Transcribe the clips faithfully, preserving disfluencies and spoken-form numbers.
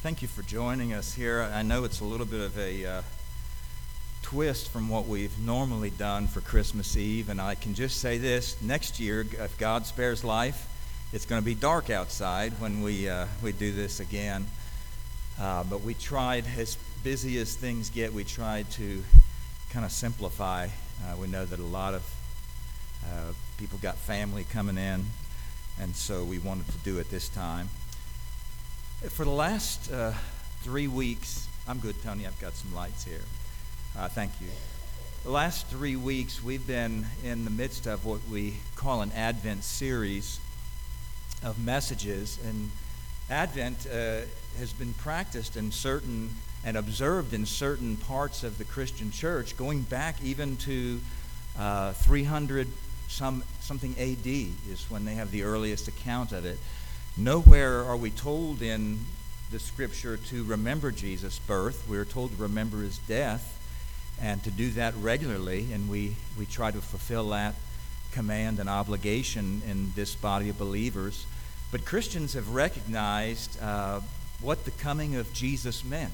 Thank you for joining us here. I know it's a little bit of a uh, twist from what we've normally done for Christmas Eve, and I can just say this: next year, if God spares life, it's going to be dark outside when we uh, we do this again. Uh, but we tried, as busy as things get, we tried to kind of simplify. Uh, we know that a lot of uh, people got family coming in, and so we wanted to do it this time. For the last uh, three weeks, I'm good, Tony, I've got some lights here. Uh, thank you. The last three weeks, we've been in the midst of what we call an Advent series of messages. And Advent uh, has been practiced in certain and observed in certain parts of the Christian church, going back even to uh, three hundred some something A D is when they have the earliest account of it. Nowhere are we told in the scripture to remember Jesus' birth. We're told to remember his death and to do that regularly, and we, we try to fulfill that command and obligation in this body of believers. But Christians have recognized uh, what the coming of Jesus meant.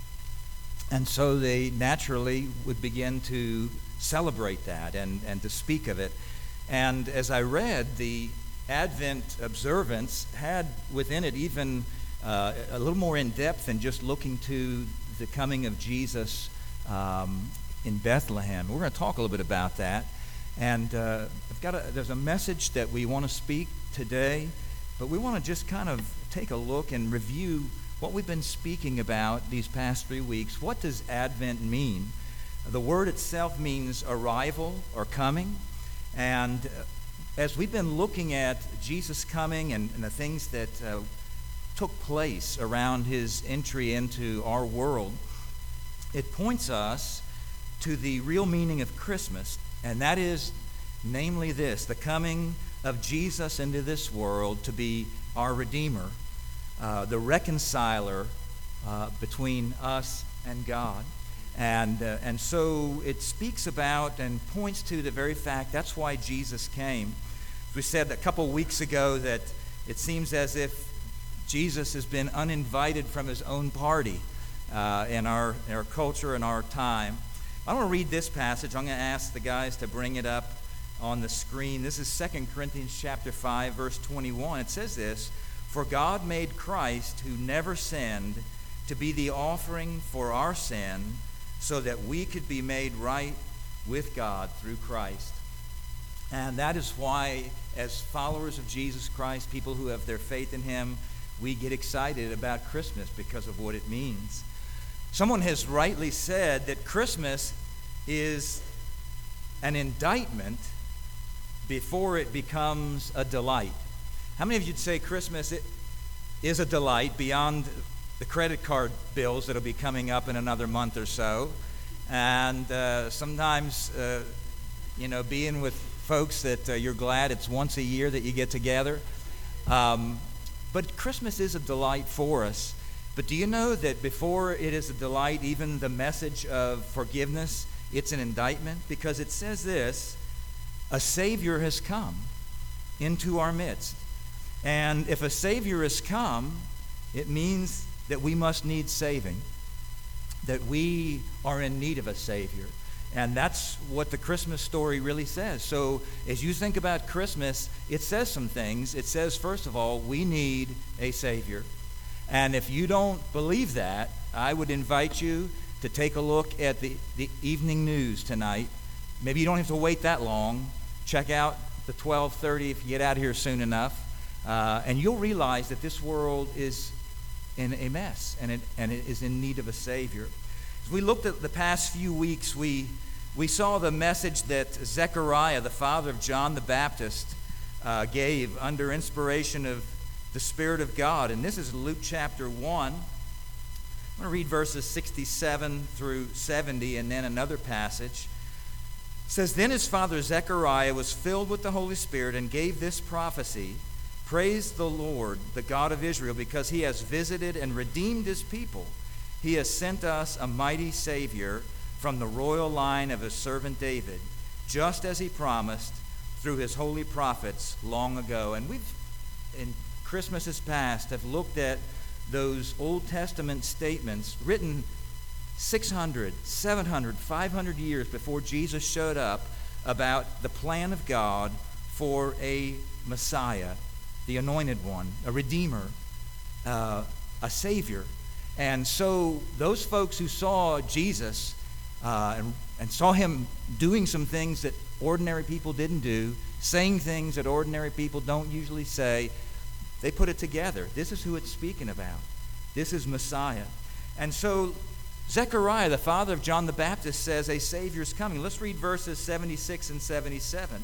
And so they naturally would begin to celebrate that and, and to speak of it. And as I read, the Advent observance had within it even uh, a little more in depth than just looking to the coming of Jesus um, in Bethlehem. We're going to talk a little bit about that. And uh, I've got a, there's a message that we want to speak today, but we want to just kind of take a look and review what we've been speaking about these past three weeks. What does Advent mean? The word itself means arrival or coming. And uh, as we've been looking at Jesus coming and, and the things that uh, took place around his entry into our world, it points us to the real meaning of Christmas, and that is namely this: the coming of Jesus into this world to be our Redeemer, uh, the reconciler uh, between us and God. And uh, and so it speaks about and points to the very fact that's why Jesus came. We said a couple weeks ago that it seems as if Jesus has been uninvited from his own party uh, in our in our culture and our time. I want to read this passage. I'm going to ask the guys to bring it up on the screen. This is Second Corinthians chapter five, verse twenty-one. It says this: "For God made Christ, who never sinned, to be the offering for our sin, so that we could be made right with God through Christ." And that is why, as followers of Jesus Christ, people who have their faith in him, we get excited about Christmas because of what it means. Someone has rightly said that Christmas is an indictment before it becomes a delight. How many of you'd say Christmas is a delight beyond the credit card bills that'll be coming up in another month or so? And uh, sometimes, uh, you know, being with folks that uh, you're glad it's once a year that you get together. Um, but Christmas is a delight for us. But do you know that before it is a delight, even the message of forgiveness, it's an indictment? Because it says this: a Savior has come into our midst. And if a Savior has come, it means that we must need saving, that we are in need of a Savior. And that's what the Christmas story really says. So as you think about Christmas, it says some things. It says, first of all, we need a Savior. And if you don't believe that, I would invite you to take a look at the, the evening news tonight. Maybe you don't have to wait that long. Check out the twelve thirty if you get out here soon enough. Uh, and you'll realize that this world is in a mess, and it, and it is in need of a Savior. As we looked at the past few weeks, we we saw the message that Zechariah, the father of John the Baptist, uh, gave under inspiration of the Spirit of God. And this is Luke chapter one. I'm going to read verses sixty-seven through seventy, and then another passage. It says, "Then his father Zechariah was filled with the Holy Spirit and gave this prophecy: Praise the Lord, the God of Israel, because he has visited and redeemed his people. He has sent us a mighty Savior from the royal line of his servant David, just as he promised through his holy prophets long ago." And we've, in Christmas has passed, have looked at those Old Testament statements written six hundred, seven hundred, five hundred years before Jesus showed up about the plan of God for a Messiah, the anointed one, a Redeemer, uh, a Savior. And so those folks who saw Jesus uh, and, and saw him doing some things that ordinary people didn't do, saying things that ordinary people don't usually say, they put it together. This is who it's speaking about. This is Messiah. And so Zechariah, the father of John the Baptist, says a Savior is coming. Let's read verses seventy-six and seventy-seven.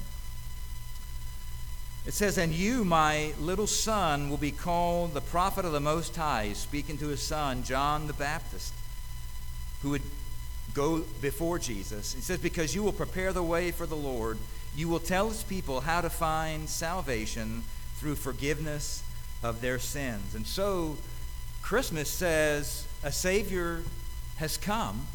It says, "And you, my little son, will be called the prophet of the Most High," speaking to his son, John the Baptist, who would go before Jesus. He says, "Because you will prepare the way for the Lord. You will tell his people how to find salvation through forgiveness of their sins." And so Christmas says a Savior has come.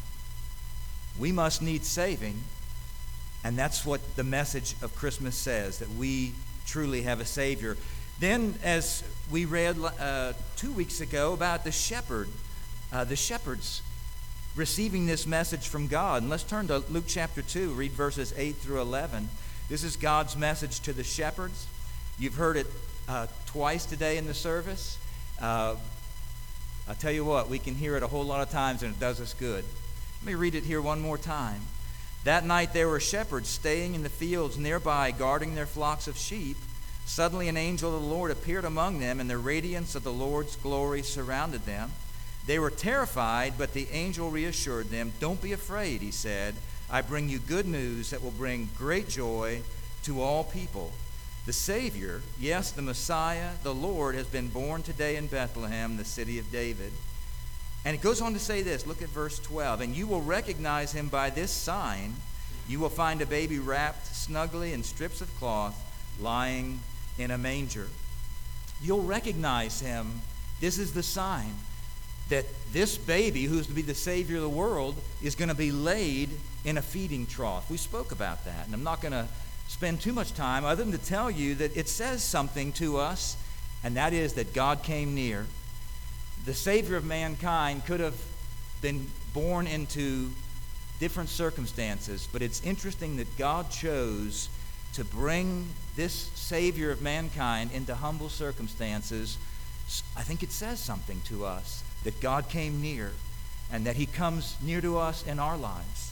We must need saving. And that's what the message of Christmas says, that we truly have a Savior. Then, as we read uh, two weeks ago about the shepherd, uh, the shepherds receiving this message from God. And let's turn to Luke chapter two, read verses eight through eleven. This is God's message to the shepherds. You've heard it uh, twice today in the service. Uh, I'll tell you what, we can hear it a whole lot of times and it does us good. Let me read it here one more time. "That night there were shepherds staying in the fields nearby, guarding their flocks of sheep. Suddenly an angel of the Lord appeared among them, and the radiance of the Lord's glory surrounded them. They were terrified, but the angel reassured them. 'Don't be afraid,' he said. 'I bring you good news that will bring great joy to all people. The Savior, yes, the Messiah, the Lord, has been born today in Bethlehem, the city of David.'" And it goes on to say this. Look at verse twelve. "And you will recognize him by this sign. You will find a baby wrapped snugly in strips of cloth, lying in a manger." You'll recognize him. This is the sign that this baby, who's to be the Savior of the world, is going to be laid in a feeding trough. We spoke about that, and I'm not going to spend too much time other than to tell you that it says something to us, and that is that God came near. The Savior of mankind could have been born into different circumstances, but it's interesting that God chose to bring this Savior of mankind into humble circumstances. I think it says something to us that God came near and that he comes near to us in our lives.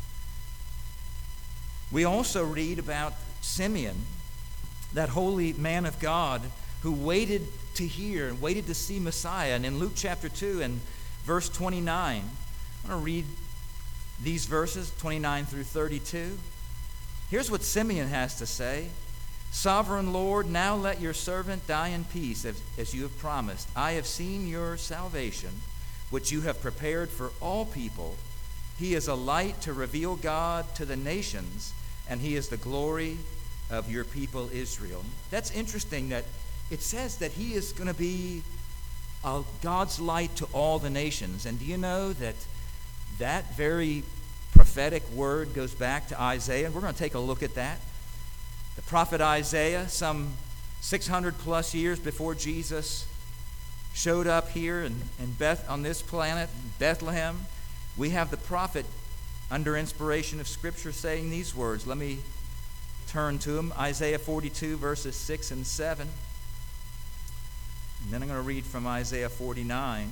We also read about Simeon, that holy man of God who waited to hear and waited to see Messiah. And in Luke chapter two and verse twenty-nine, I'm going to read these verses, twenty-nine through thirty-two. Here's what Simeon has to say. "Sovereign Lord, now let your servant die in peace, as, as you have promised. I have seen your salvation, which you have prepared for all people. He is a light to reveal God to the nations, and he is the glory of your people Israel." That's interesting that it says that he is going to be uh, God's light to all the nations. And do you know that that very prophetic word goes back to Isaiah? We're going to take a look at that. The prophet Isaiah, some six hundred plus years before Jesus showed up here in, in Beth, on this planet, Bethlehem, we have the prophet under inspiration of Scripture saying these words. Let me turn to him. Isaiah forty-two, verses six and seven. And then I'm going to read from Isaiah forty-nine.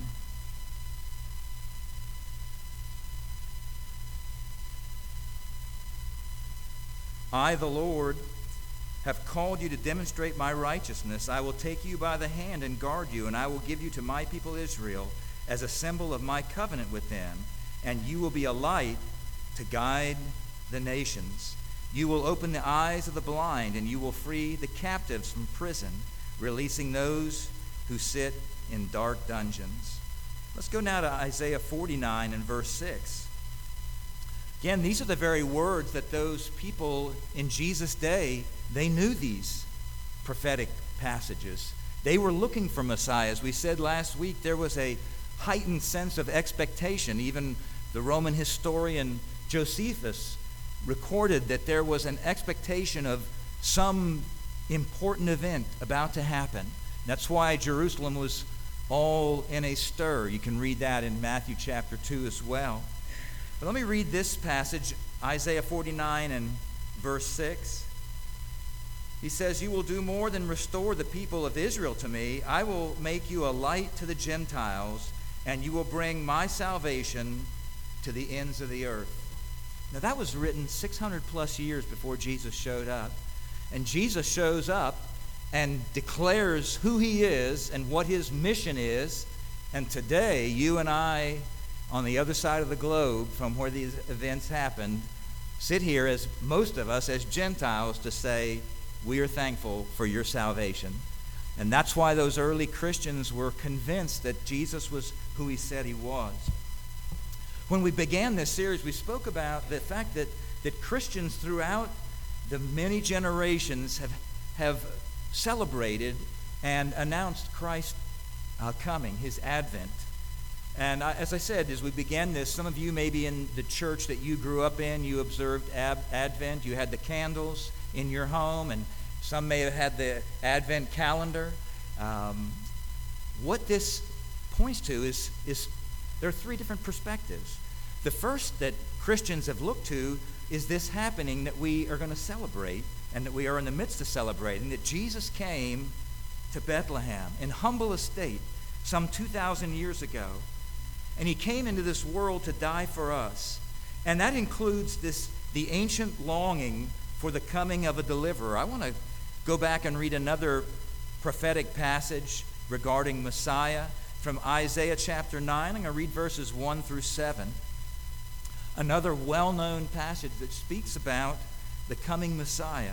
"I, the Lord, have called you to demonstrate my righteousness. I will take you by the hand and guard you, and I will give you to my people Israel as a symbol of my covenant with them. And you will be a light to guide the nations. You will open the eyes of the blind, and you will free the captives from prison, releasing those who sit in dark dungeons." Let's go now to Isaiah forty-nine and verse six. Again, these are the very words that those people in Jesus' day, they knew these prophetic passages. They were looking for Messiah. As we said last week, there was a heightened sense of expectation. Even the Roman historian Josephus recorded that there was an expectation of some important event about to happen. That's why Jerusalem was all in a stir. You can read that in Matthew chapter two as well. But let me read this passage, Isaiah forty-nine and verse six. He says, "You will do more than restore the people of Israel to me. I will make you a light to the Gentiles, and you will bring my salvation to the ends of the earth." Now that was written six hundred plus years before Jesus showed up. And Jesus shows up and declares who he is and what his mission is. And today, you and I, on the other side of the globe from where these events happened, sit here as most of us as Gentiles to say, we are thankful for your salvation. And that's why those early Christians were convinced that Jesus was who he said he was. When we began this series, we spoke about the fact that, that Christians throughout the many generations have, have celebrated and announced Christ's uh, coming, his advent. And I, as I said, as we began this, some of you maybe in the church that you grew up in, you observed ab- Advent. You had the candles in your home, and some may have had the Advent calendar. Um, what this points to is, is there are three different perspectives. The first that Christians have looked to is this happening that we are going to celebrate and that we are in the midst of celebrating, that Jesus came to Bethlehem in humble estate some two thousand years ago. And he came into this world to die for us. And that includes this the ancient longing for the coming of a deliverer. I want to go back and read another prophetic passage regarding Messiah from Isaiah chapter nine. I'm going to read verses one through seven. Another well-known passage that speaks about the coming Messiah.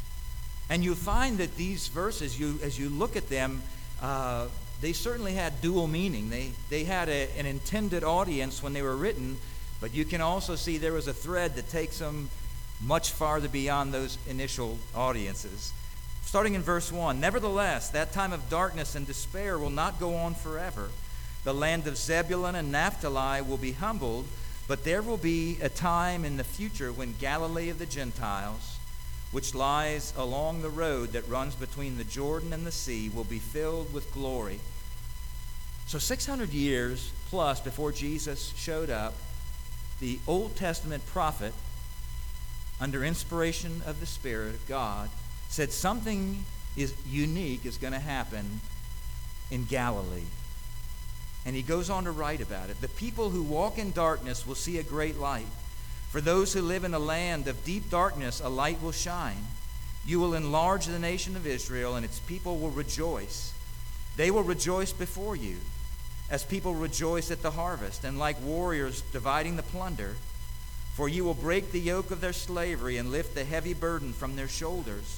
And you'll find that these verses, you as you look at them, uh, they certainly had dual meaning. They, they had a, an intended audience when they were written, but you can also see there was a thread that takes them much farther beyond those initial audiences. Starting in verse one, "Nevertheless, that time of darkness and despair will not go on forever. The land of Zebulun and Naphtali will be humbled, but there will be a time in the future when Galilee of the Gentiles, which lies along the road that runs between the Jordan and the sea, will be filled with glory." So six hundred years plus before Jesus showed up, the Old Testament prophet, under inspiration of the Spirit of God, said something is unique is going to happen in Galilee. And he goes on to write about it. "The people who walk in darkness will see a great light. For those who live in a land of deep darkness, a light will shine. You will enlarge the nation of Israel, and its people will rejoice. They will rejoice before you, as people rejoice at the harvest, and like warriors dividing the plunder. For you will break the yoke of their slavery and lift the heavy burden from their shoulders."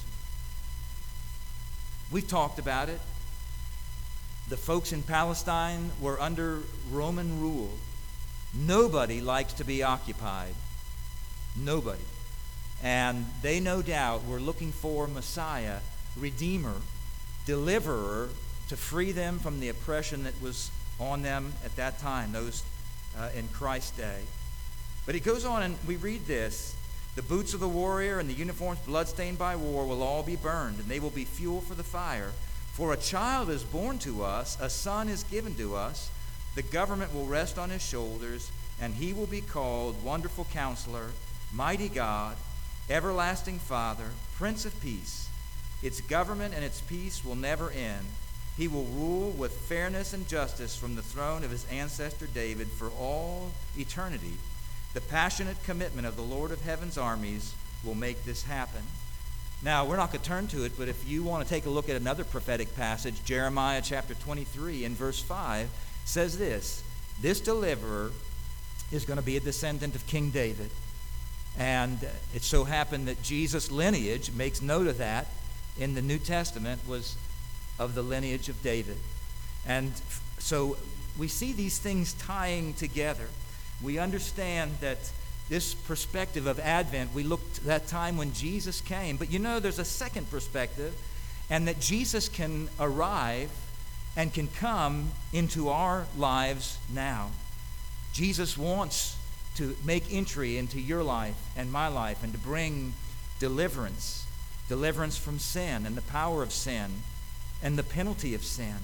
We've talked about it. The folks in Palestine were under Roman rule. Nobody likes to be occupied. Nobody. And they no doubt were looking for Messiah, Redeemer, Deliverer, to free them from the oppression that was on them at that time, those uh, in Christ's day. But he goes on and we read this. "The boots of the warrior and the uniforms bloodstained by war will all be burned, and they will be fuel for the fire. For a child is born to us, a son is given to us. The government will rest on his shoulders, and he will be called Wonderful Counselor, Mighty God, Everlasting Father, Prince of Peace. Its government and its peace will never end. He will rule with fairness and justice from the throne of his ancestor David for all eternity. The passionate commitment of the Lord of Heaven's armies will make this happen." Now, we're not going to turn to it, but if you want to take a look at another prophetic passage, Jeremiah chapter twenty-three and verse five says this: "This deliverer is going to be a descendant of King David." And it so happened that Jesus' lineage makes note of that in the New Testament, was of the lineage of David. And so we see these things tying together. We understand that this perspective of Advent, we look to that time when Jesus came. But you know, there's a second perspective, and that Jesus can arrive and can come into our lives now. Jesus wants to make entry into your life and my life and to bring deliverance, deliverance from sin and the power of sin and the penalty of sin.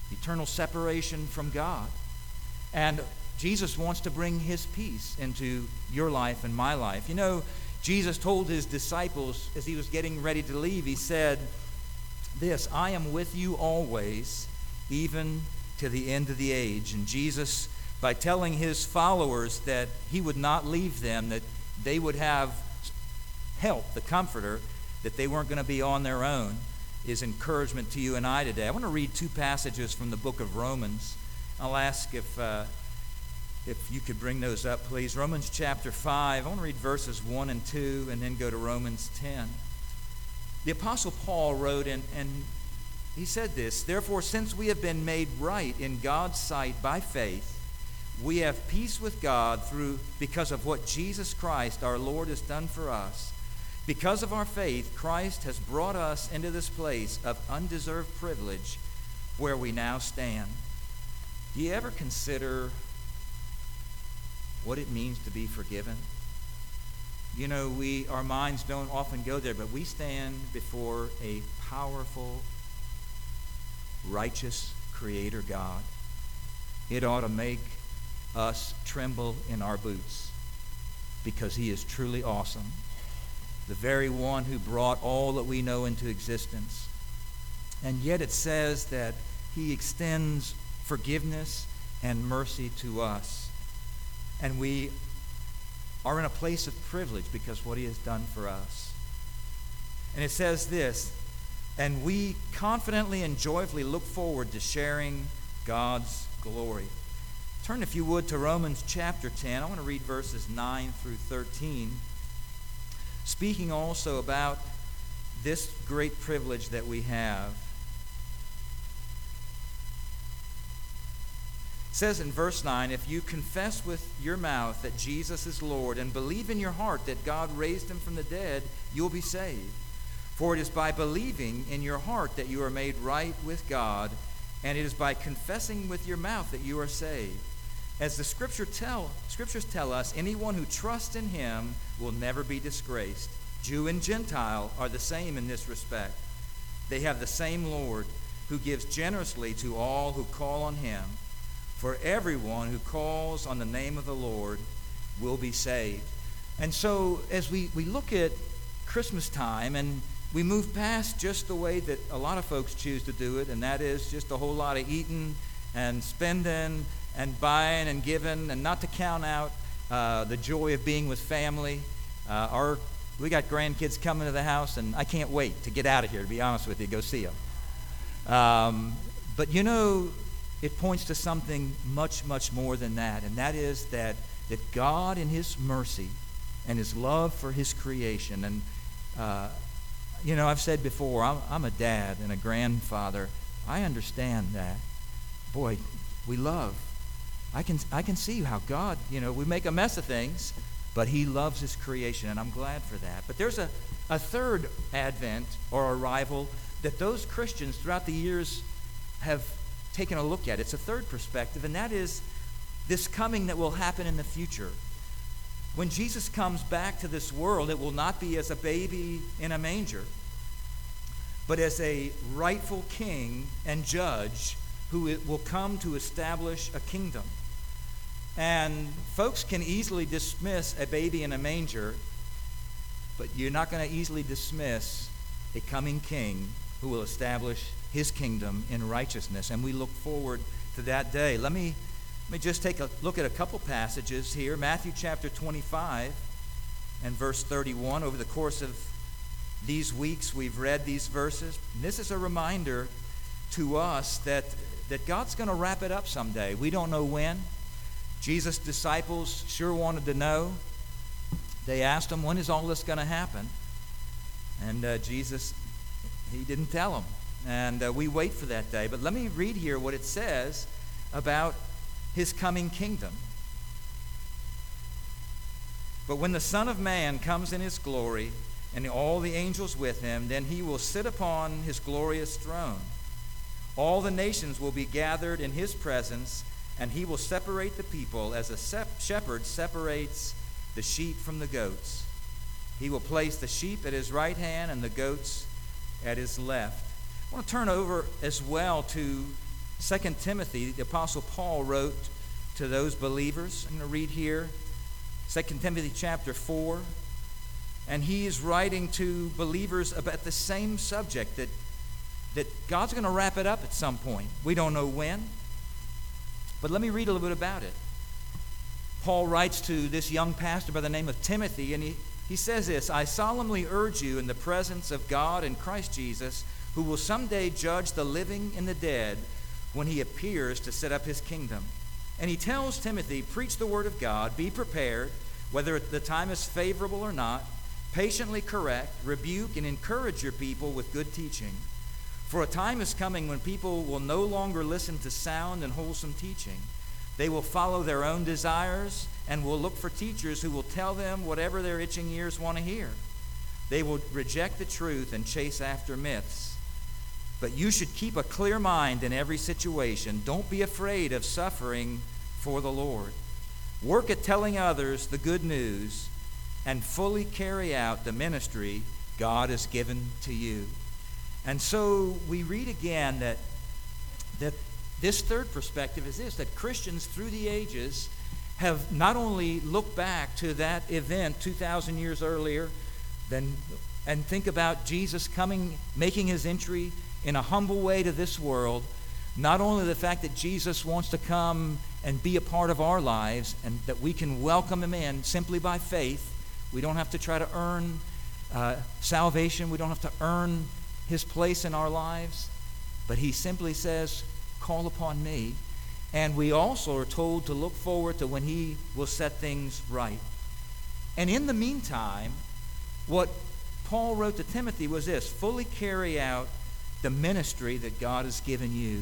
eternal separation from God. And Jesus wants to bring his peace into your life and my life. You know, Jesus told his disciples as he was getting ready to leave, he said this, I am with you always, even to the end of the age. And Jesus, by telling his followers that he would not leave them, that they would have help, the Comforter, that they weren't going to be on their own, is encouragement to you and I today. I want to read two passages from the book of Romans. I'll ask if uh, if you could bring those up, please. Romans chapter five. I want to read verses one and two and then go to Romans ten. The Apostle Paul wrote, and, and he said this, therefore, since we have been made right in God's sight by faith, we have peace with God through because of what Jesus Christ, our Lord, has done for us. Because of our faith, Christ has brought us into this place of undeserved privilege where we now stand. Do you ever consider what it means to be forgiven? You know, we our minds don't often go there, but we stand before a powerful, righteous Creator God. It ought to make us tremble in our boots because he is truly awesome. The very one who brought all that we know into existence. And yet it says that he extends forgiveness and mercy to us. And we are in a place of privilege because of what he has done for us. And it says this, and we confidently and joyfully look forward to sharing God's glory. Turn, if you would, to Romans chapter ten. I want to read verses nine through thirteen. Speaking also about this great privilege that we have. It says in verse nine, if you confess with your mouth that Jesus is Lord and believe in your heart that God raised him from the dead, you'll be saved. For it is by believing in your heart that you are made right with God, and it is by confessing with your mouth that you are saved. As the scripture tell, scriptures tell us, anyone who trusts in him will never be disgraced. Jew and Gentile are the same in this respect. They have the same Lord who gives generously to all who call on him. For everyone who calls on the name of the Lord will be saved. And so as we, we look at Christmas time and we move past just the way that a lot of folks choose to do it, and that is just a whole lot of eating and spending and buying and giving, and not to count out uh, the joy of being with family. Uh, our we got grandkids coming to the house, and I can't wait to get out of here, to be honest with you, go see them. Um, but you know, it points to something much, much more than that, and that is that, that God in his mercy and his love for his creation, and uh, you know, I've said before, I'm, I'm a dad and a grandfather. I understand that. Boy, we love. I can I can see how God, you know, we make a mess of things, but he loves his creation, and I'm glad for that. But there's a, a third advent or arrival that those Christians throughout the years have taken a look at. It's a third perspective, and that is this coming that will happen in the future. When Jesus comes back to this world, it will not be as a baby in a manger, but as a rightful king and judge who will come to establish a kingdom. And folks can easily dismiss a baby in a manger, but you're not going to easily dismiss a coming king who will establish his kingdom in righteousness. And we look forward to that day. Let me, let me just take a look at a couple passages here. Matthew chapter twenty-five and verse thirty-one. Over the course of these weeks, we've read these verses. And this is a reminder to us that, that God's going to wrap it up someday. We don't know when. Jesus' disciples sure wanted to know. They asked him, when is all this going to happen? And uh, Jesus, he didn't tell them. And uh, we wait for that day. But let me read here what it says about his coming kingdom. But when the Son of Man comes in his glory, and all the angels with him, then he will sit upon his glorious throne. All the nations will be gathered in his presence, and he will separate the people as a sep- shepherd separates the sheep from the goats. He will place the sheep at his right hand and the goats at his left. I want to turn over as well to Second Timothy, the Apostle Paul wrote to those believers. I'm going to read here, Second Timothy chapter four. And he is writing to believers about the same subject, that, that God's going to wrap it up at some point. We don't know when. But let me read a little bit about it. Paul writes to this young pastor by the name of Timothy, and he, he says this: I solemnly urge you in the presence of God and Christ Jesus, who will someday judge the living and the dead when he appears to set up his kingdom. And he tells Timothy, preach the word of God, be prepared, whether the time is favorable or not, patiently correct, rebuke, and encourage your people with good teaching. For a time is coming when people will no longer listen to sound and wholesome teaching. They will follow their own desires and will look for teachers who will tell them whatever their itching ears want to hear. They will reject the truth and chase after myths. But you should keep a clear mind in every situation. Don't be afraid of suffering for the Lord. Work at telling others the good news and fully carry out the ministry God has given to you. And so we read again that, that this third perspective is this, that Christians through the ages have not only looked back to that event two thousand years earlier then, and think about Jesus coming, making his entry in a humble way to this world, not only the fact that Jesus wants to come and be a part of our lives and that we can welcome him in simply by faith. We don't have to try to earn uh, salvation. We don't have to earn his place in our lives. But he simply says, call upon me. And we also are told to look forward to when he will set things right. And in the meantime, what Paul wrote to Timothy was this: fully carry out the ministry that God has given you.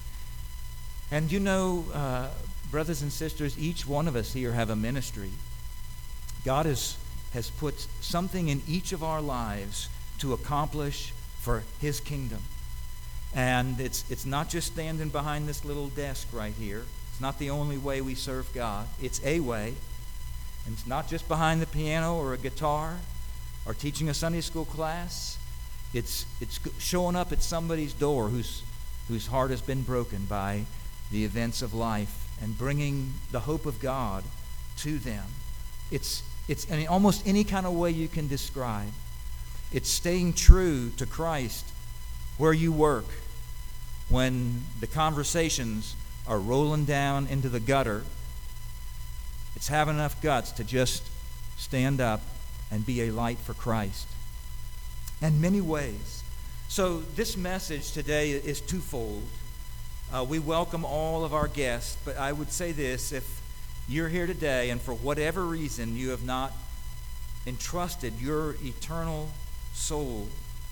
And you know, uh, brothers and sisters, each one of us here have a ministry. God has, has put something in each of our lives to accomplish for his kingdom. And it's it's not just standing behind this little desk right here. It's not the only way we serve God. It's a way. And it's not just behind the piano or a guitar or teaching a Sunday school class. It's it's showing up at somebody's door whose whose heart has been broken by the events of life and bringing the hope of God to them. It's it's in almost any kind of way you can describe. It's staying true to Christ where you work, when the conversations are rolling down into the gutter. It's having enough guts to just stand up and be a light for Christ. In many ways. So this message today is twofold. Uh, we welcome all of our guests, but I would say this: if you're here today and for whatever reason you have not entrusted your eternal soul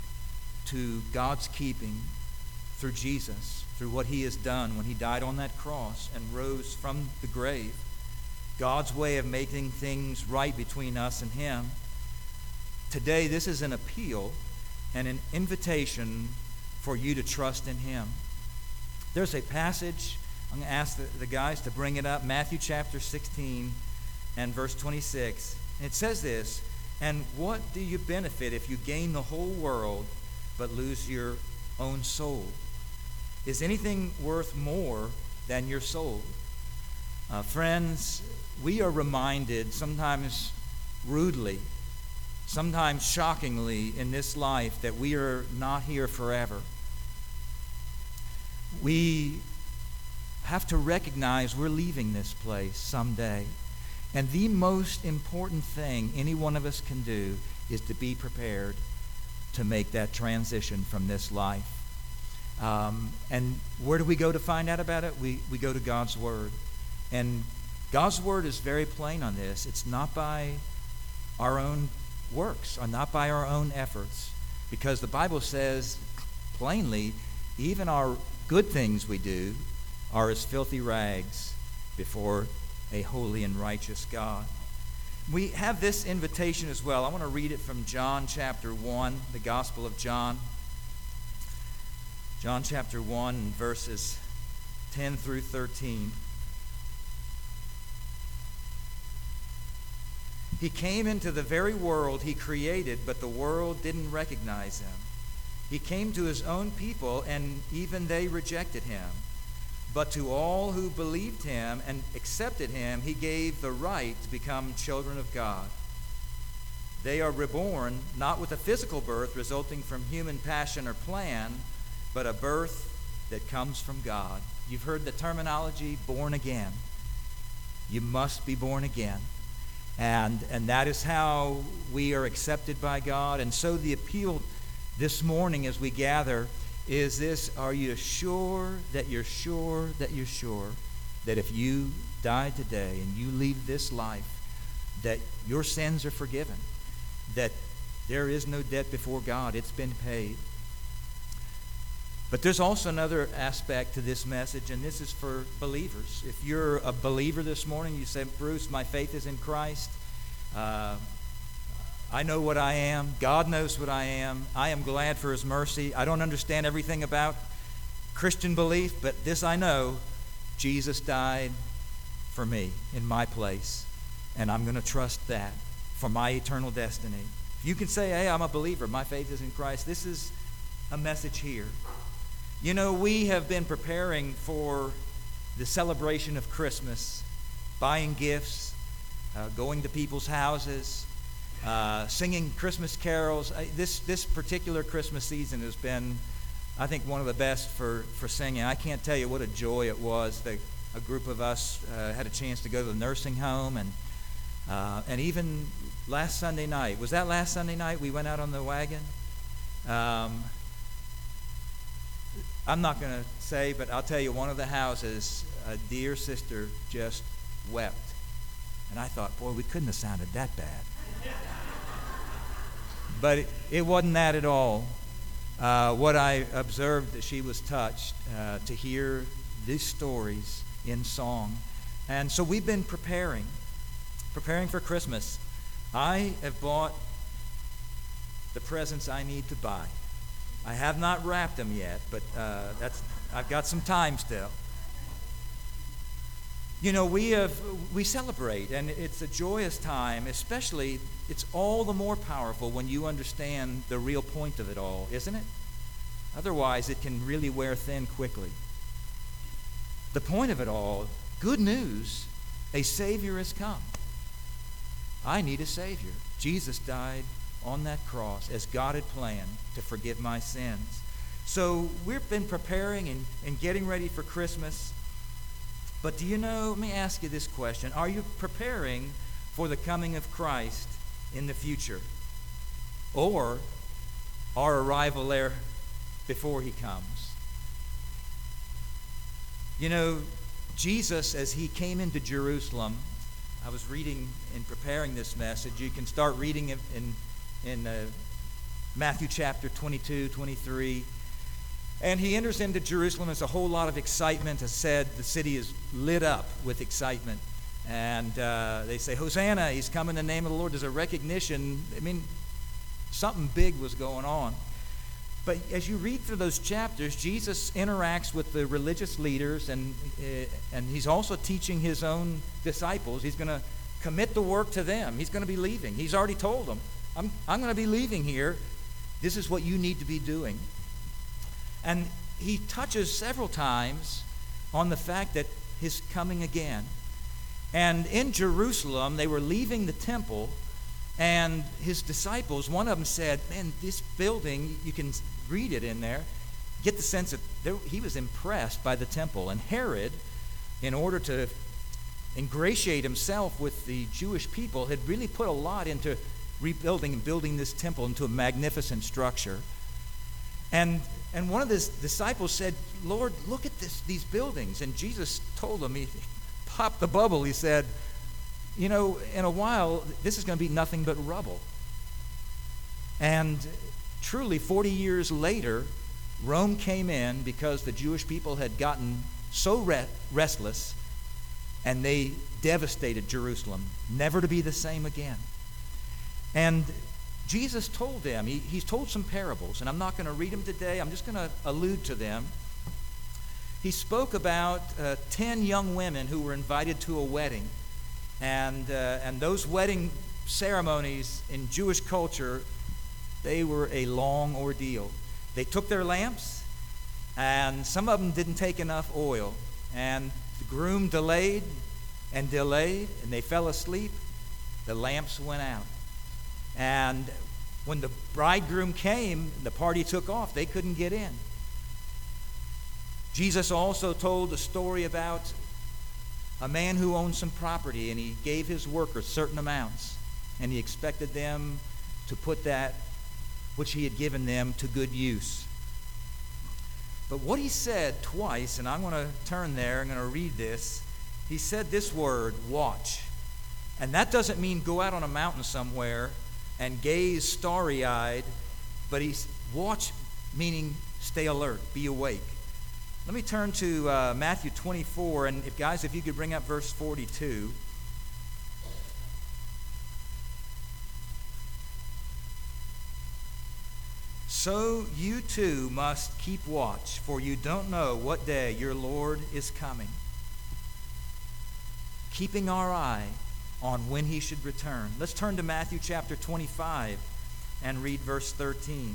to God's keeping through Jesus, through what he has done when he died on that cross and rose from the grave, God's way of making things right between us and him, today this is an appeal and an invitation for you to trust in him. There's a passage, I'm going to ask the, the guys to bring it up, Matthew chapter sixteen and verse twenty-six. And it says this: and what do you benefit if you gain the whole world but lose your own soul? Is anything worth more than your soul? Uh, friends, we are reminded, sometimes rudely, sometimes shockingly in this life, that we are not here forever. We have to recognize we're leaving this place someday. And the most important thing any one of us can do is to be prepared to make that transition from this life. Um, and where do we go to find out about it? We, we go to God's Word. And God's Word is very plain on this. It's not by our own works, or not by our own efforts. Because the Bible says plainly, even our good things we do are as filthy rags before a holy and righteous God. We have this invitation as well. I want to read it from John chapter one, the Gospel of John. John chapter one, verses ten through thirteen. He came into the very world he created, but the world didn't recognize him. He came to his own people, and even they rejected him. But to all who believed him and accepted him, he gave the right to become children of God. They are reborn not with a physical birth resulting from human passion or plan, but a birth that comes from God. You've heard the terminology, born again. You must be born again. And, and that is how we are accepted by God. And so the appeal this morning as we gather is this: are you sure that you're sure that you're sure that if you die today and you leave this life, that your sins are forgiven, that there is no debt before God, it's been paid? But there's also another aspect to this message, and this is for believers. If you're a believer this morning, you say, Bruce, my faith is in Christ. Uh, I know what I am. God knows what I am. I am glad for his mercy. I don't understand everything about Christian belief, but this I know: Jesus died for me in my place, and I'm going to trust that for my eternal destiny. If you can say, hey, I'm a believer, my faith is in Christ, this is a message here. You know, we have been preparing for the celebration of Christmas, buying gifts, uh, going to people's houses, uh, singing Christmas carols. I, this this particular Christmas season has been, I think, one of the best for, for singing. I can't tell you what a joy it was that a group of us uh, had a chance to go to the nursing home, and uh, and even last Sunday night. Was that last Sunday night we went out on the wagon? Um, I'm not going to say, but I'll tell you, one of the houses, a dear sister just wept. And I thought, boy, we couldn't have sounded that bad. But it, it wasn't that at all. Uh, what I observed, that she was touched uh, to hear these stories in song. And so we've been preparing, preparing for Christmas. I have bought the presents I need to buy. I have not wrapped them yet, but uh, that's I've got some time still. You know, we have we celebrate, and it's a joyous time. Especially, it's all the more powerful when you understand the real point of it all, isn't it? Otherwise, it can really wear thin quickly. The point of it all, good news: a Savior has come. I need a Savior. Jesus died on that cross as God had planned to forgive my sins. So we've been preparing and, and getting ready for Christmas. But do you know, let me ask you this question. Are you preparing for the coming of Christ in the future? Or our arrival there before he comes? You know, Jesus, as he came into Jerusalem, I was reading and preparing this message. You can start reading it in, in uh, Matthew chapter twenty-two, twenty-three. And he enters into Jerusalem. There's a whole lot of excitement. As said, the city is lit up with excitement. And uh, they say, Hosanna, he's come in the name of the Lord. There's a recognition. I mean, something big was going on. But as you read through those chapters, Jesus interacts with the religious leaders, and uh, and he's also teaching his own disciples. He's going to commit the work to them. He's going to be leaving. He's already told them, I'm, I'm going to be leaving here. This is what you need to be doing. And he touches several times on the fact that he's coming again. And in Jerusalem, they were leaving the temple, and his disciples, one of them said, man, this building, you can read it in there, get the sense that there, he was impressed by the temple. And Herod, in order to ingratiate himself with the Jewish people, had really put a lot into rebuilding and building this temple into a magnificent structure. And and one of his disciples said, Lord, look at this, these buildings. And Jesus told him, he popped the bubble. He said, you know, in a while, this is going to be nothing but rubble. And truly, forty years later, Rome came in because the Jewish people had gotten so re- restless, and they devastated Jerusalem, never to be the same again. And Jesus told them, he, he's told some parables, and I'm not going to read them today. I'm just going to allude to them. He spoke about uh, ten young women who were invited to a wedding. And, uh, and those wedding ceremonies in Jewish culture, they were a long ordeal. They took their lamps, and some of them didn't take enough oil. and the groom delayed and delayed, and they fell asleep. The lamps went out. And when the bridegroom came, the party took off. They couldn't get in. Jesus also told a story about a man who owned some property, and he gave his workers certain amounts, and he expected them to put that which he had given them to good use. But what he said twice, and I'm going to turn there, I'm going to read this. He said this word, watch. And that doesn't mean go out on a mountain somewhere and gaze starry-eyed, but he's watch meaning stay alert, be awake. Let me turn to uh, Matthew twenty-four, and if guys, if you could bring up verse forty-two. So you too must keep watch, for you don't know what day your Lord is coming. Keeping our eye on when he should return. Let's turn to Matthew chapter twenty-five and read verse thirteen.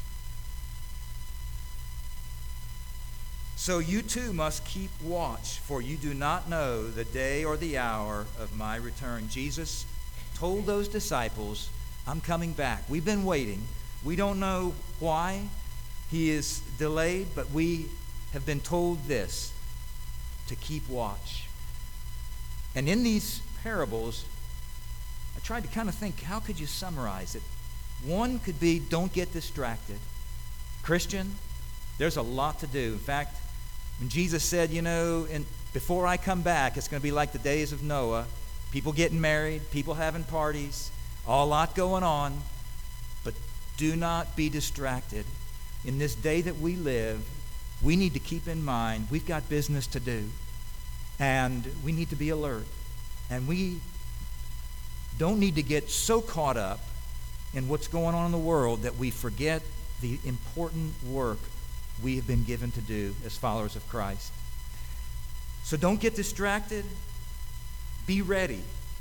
So you too must keep watch, for you do not know the day or the hour of my return. Jesus told those disciples, I'm coming back. We've been waiting. We don't know why he is delayed, but we have been told this, to keep watch. And in these parables, I tried to kind of think, how could you summarize it? One could be, don't get distracted. Christian, there's a lot to do. In fact, when Jesus said, you know, and before I come back, it's going to be like the days of Noah. People getting married, people having parties, a lot going on. But do not be distracted. In this day that we live, we need to keep in mind we've got business to do. And we need to be alert. And we don't need to get so caught up in what's going on in the world that we forget the important work we have been given to do as followers of Christ. So don't get distracted. Be ready.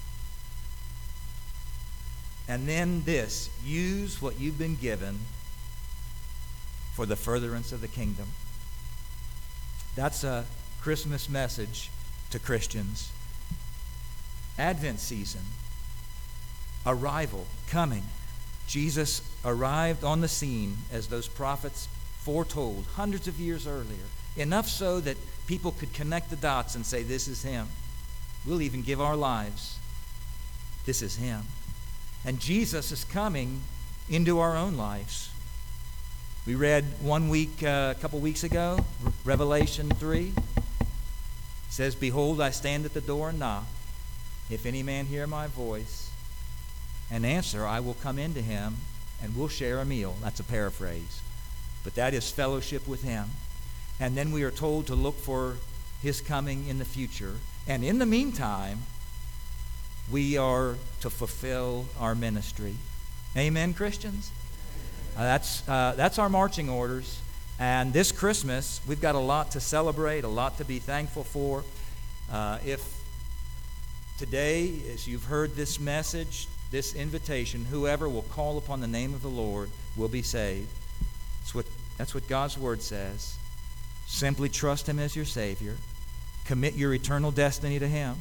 And then this, use what you've been given for the furtherance of the kingdom. That's a Christmas message to Christians. Advent season, arrival, coming. Jesus arrived on the scene as those prophets foretold hundreds of years earlier. Enough so that people could connect the dots and say, this is him. We'll even give our lives. This is him. And Jesus is coming into our own lives. We read one week, uh, a couple weeks ago, Revelation three. It says, behold, I stand at the door and knock. If any man hear my voice and answer, I will come into him and we'll share a meal. That's a paraphrase. But that is fellowship with him. And then we are told to look for his coming in the future. And in the meantime, we are to fulfill our ministry. Amen, Christians? Uh, that's, uh, that's our marching orders. And this Christmas, we've got a lot to celebrate, a lot to be thankful for. Uh, if today, as you've heard this message, this invitation, whoever will call upon the name of the Lord will be saved. That's what, that's what God's Word says. Simply trust him as your Savior. Commit your eternal destiny to him.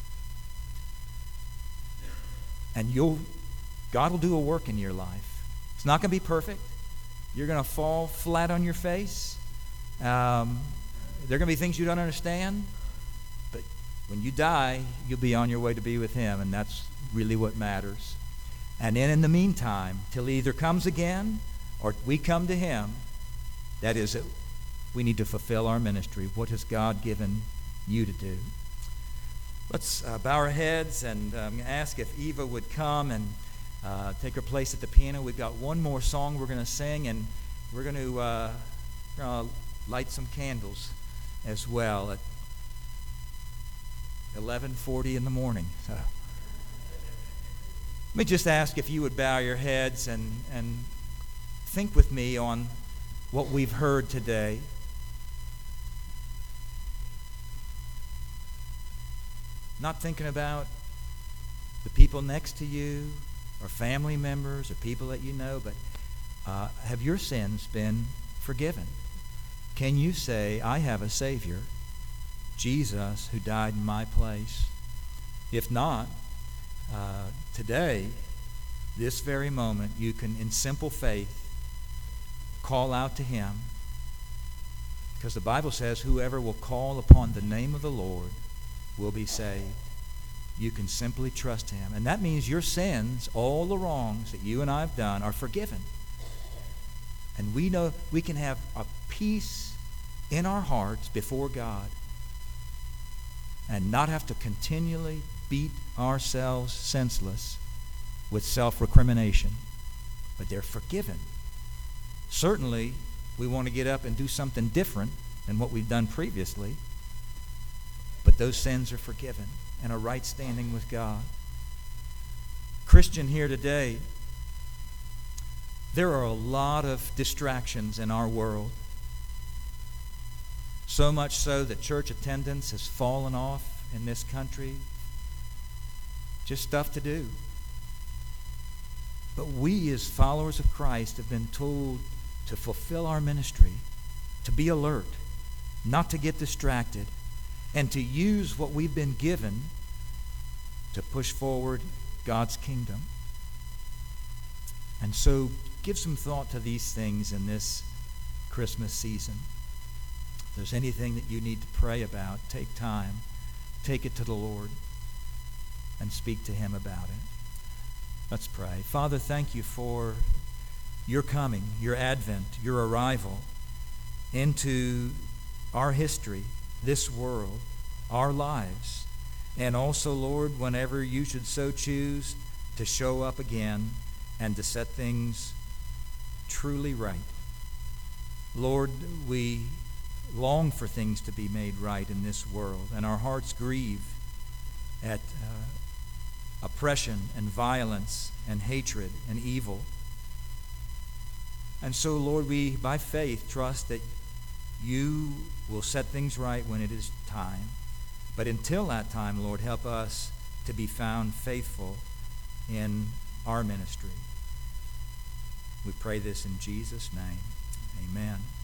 And you'll, God will do a work in your life. It's not going to be perfect. You're going to fall flat on your face. Um, there are going to be things you don't understand. But when you die, you'll be on your way to be with him, and that's really what matters. And then in the meantime, till he either comes again or we come to him, that is it. We need to fulfill our ministry. What has God given you to do? Let's uh, bow our heads, and uh, I'm going to ask if Eva would come and uh, take her place at the piano. We've got one more song we're going to sing, and we're going to uh, uh, light some candles as well at eleven forty in the morning. So let me just ask if you would bow your heads and, and think with me on what we've heard today. Not thinking about the people next to you or family members or people that you know, but uh, have your sins been forgiven? Can you say, I have a Savior Jesus who died in my place. If not, uh, today, this very moment, you can, in simple faith, call out to him. Because the Bible says, whoever will call upon the name of the Lord will be saved. You can simply trust him. And that means your sins, all the wrongs that you and I have done, are forgiven. And we know we can have a peace in our hearts before God and not have to continually beat ourselves senseless with self-recrimination. But they're forgiven. Certainly, we want to get up and do something different than what we've done previously. But those sins are forgiven and a right standing with God. Christian here today, there are a lot of distractions in our world. So much so that church attendance has fallen off in this country. Just stuff to do. But we as followers of Christ have been told to fulfill our ministry, to be alert, not to get distracted, and to use what we've been given to push forward God's kingdom. And so give some thought to these things in this Christmas season. If there's anything that you need to pray about, take time, take it to the Lord, and speak to him about it. Let's pray. Father, thank you for your coming, your advent, your arrival into our history, this world, our lives. And also, Lord, whenever you should so choose to show up again and to set things truly right. Lord, we long for things to be made right in this world, and our hearts grieve at uh, oppression and violence and hatred and evil. And so, Lord, we, by faith, trust that you will set things right when it is time. But until that time, Lord, help us to be found faithful in our ministry. We pray this in Jesus' name. Amen.